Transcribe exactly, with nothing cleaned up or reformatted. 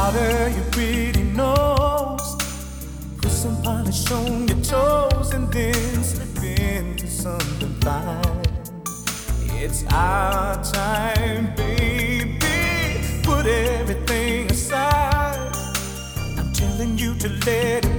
harder your pretty nose. Put some polish on your toes and then slip into something fine. It's our time, baby. Put everything aside. I'm telling you to let it